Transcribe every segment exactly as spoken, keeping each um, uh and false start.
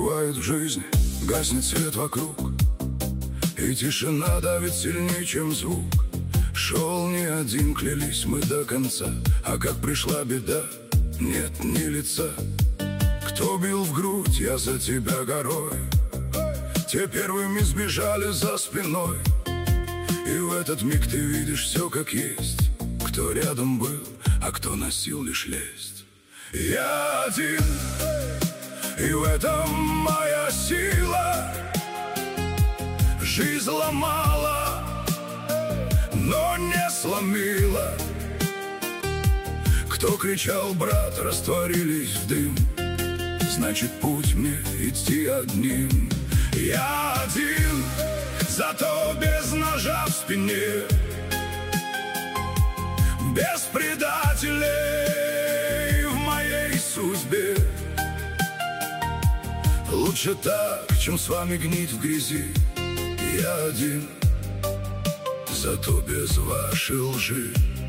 Бывает в жизни, гаснет свет вокруг, и тишина давит сильнее, чем звук. Шел не один, клялись мы до конца, а как пришла беда, нет ни лица. Кто бил в грудь, я за тебя горой, те первыми сбежали за спиной. И в этот миг ты видишь все как есть, кто рядом был, а кто носил лишь лесть. Я один, и в этом моя сила. Жизнь ломала, но не сломила. Кто кричал: брат, растворились в дым, значит, путь мне идти одним. Я один, зато без ножа в спине, без предателей в моей судьбе. Лучше так, чем с вами гнить в грязи. Я один, зато без вашей лжи.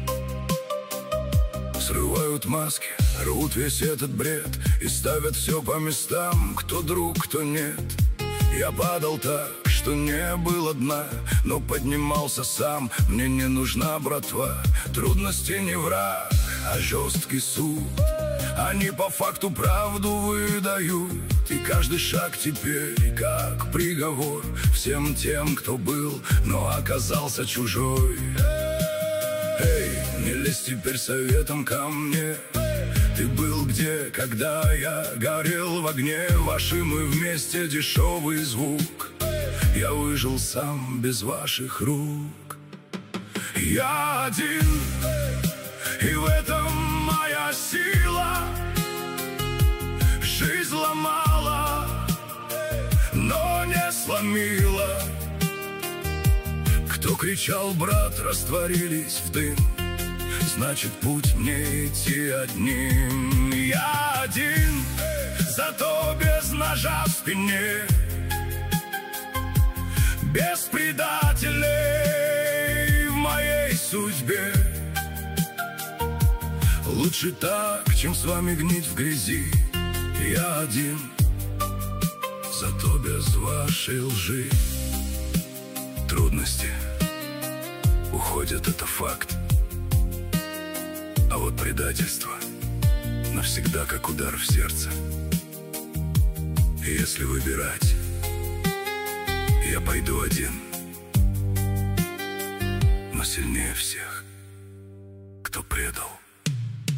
Срывают маски, рвут весь этот бред и ставят все по местам, кто друг, кто нет. Я падал так, что не было дна, но поднимался сам. Мне не нужна братва, трудности не враг, а жесткий суд. Они по факту правду выдают, и каждый шаг теперь как приговор всем тем, кто был, но оказался чужой. Эй, не лезь теперь советом ко мне. Ты был где, когда я горел в огне вашим, и вместе дешевый звук. Я выжил сам без ваших рук. Я один, и в этом моя сила. Жизнь ломала, но не сломила. Кто кричал: брат, растворились в дым, значит, путь мне идти одним. Я один, зато без ножа в спине, без предателей в моей судьбе. Лучше так, чем с вами гнить в грязи. Я один, зато без вашей лжи. Трудности уходят, это факт, а вот предательство навсегда как удар в сердце. И если выбирать, я пойду один, но сильнее всех, кто предал.